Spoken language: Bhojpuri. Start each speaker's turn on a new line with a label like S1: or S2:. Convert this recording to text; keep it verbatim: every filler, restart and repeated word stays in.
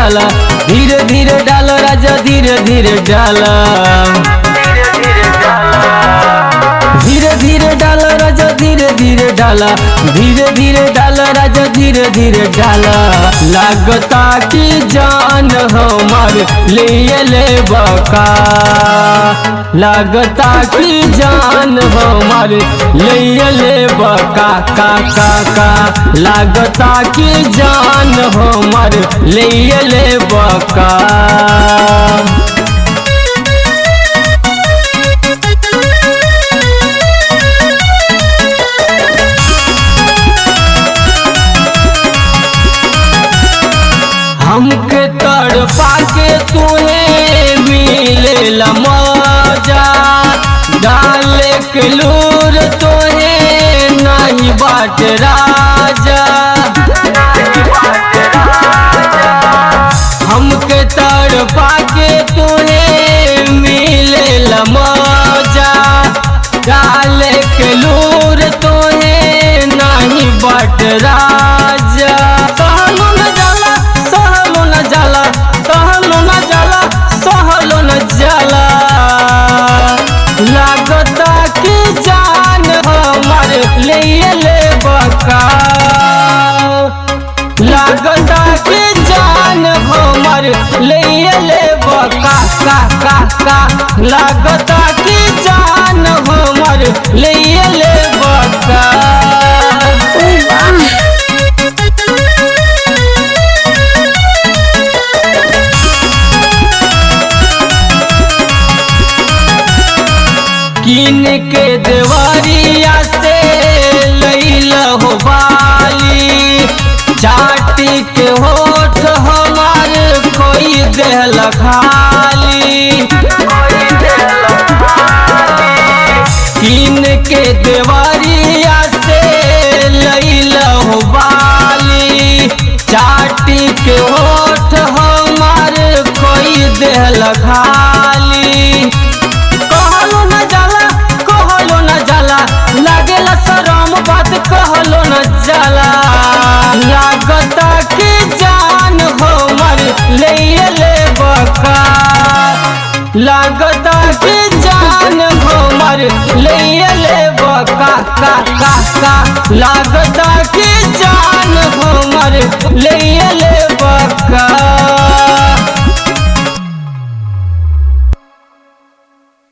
S1: डाला, धीरे धीरे डाला राजा धीरे धीरे डाला, धीरे धीरे डाला राजा धीरे धीरे डाला, धीरे धीरे डाला राजा धीरे धीरे डाला। लागता की जान हमार ले ले बका, लागता की जान हमार ले ले बका का का का, लागता की जान हमार ले ले बका। हमके तड़पा के तुहे मिले मजा, डाले के लूर तोहे नहीं बाट राजा, हमके तड़पा के तुहे मिले मजा, डाले के लूर तोहे नहीं बाट राजा। सहलो न जाला सहलो न जाला, सहलो न जाला सहलो न जाला, लागता की जान हमार ले ले बका, लागता की जान हमार ले ले बका का का का, लागता की जान हमार ले ले बका। कीन के देवरिया से लैला हो बाली, चाटी के होठ हमार कोई देहल खाली, कीन के देवरिया से लैला हो बाली, चाटी के होठ हमार कोई देहल खाली। कहलो न जाला कहलो न जाला, लागेला शरम बात कहलो न जाला, लागता की जान हमार ले ले बका, लागता की जान हमार ले ले बका का का का, लागता की जान हमार ले ले